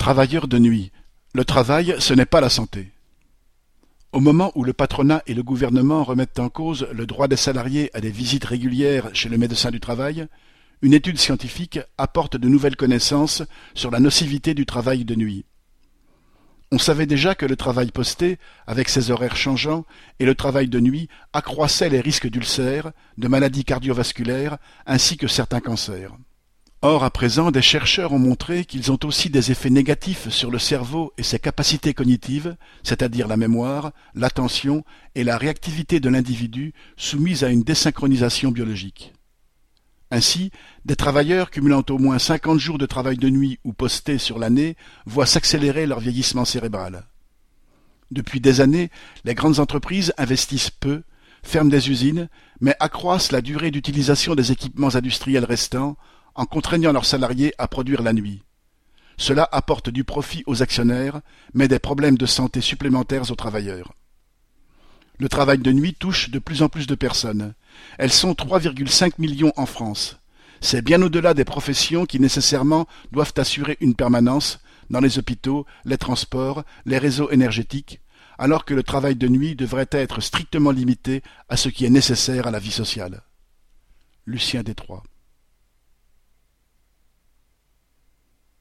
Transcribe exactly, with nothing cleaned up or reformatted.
Travailleurs de nuit. Le travail, ce n'est pas la santé. Au moment où le patronat et le gouvernement remettent en cause le droit des salariés à des visites régulières chez le médecin du travail, une étude scientifique apporte de nouvelles connaissances sur la nocivité du travail de nuit. On savait déjà que le travail posté, avec ses horaires changeants, et le travail de nuit accroissaient les risques d'ulcères, de maladies cardiovasculaires, ainsi que certains cancers. Or, à présent, des chercheurs ont montré qu'ils ont aussi des effets négatifs sur le cerveau et ses capacités cognitives, c'est-à-dire la mémoire, l'attention et la réactivité de l'individu soumise à une désynchronisation biologique. Ainsi, des travailleurs cumulant au moins cinquante jours de travail de nuit ou postés sur l'année voient s'accélérer leur vieillissement cérébral. Depuis des années, les grandes entreprises investissent peu, ferment des usines, mais accroissent la durée d'utilisation des équipements industriels restants, en contraignant leurs salariés à produire la nuit. Cela apporte du profit aux actionnaires, mais des problèmes de santé supplémentaires aux travailleurs. Le travail de nuit touche de plus en plus de personnes. Elles sont trois virgule cinq millions en France. C'est bien au-delà des professions qui nécessairement doivent assurer une permanence dans les hôpitaux, les transports, les réseaux énergétiques, alors que le travail de nuit devrait être strictement limité à ce qui est nécessaire à la vie sociale. Lucien Détroit.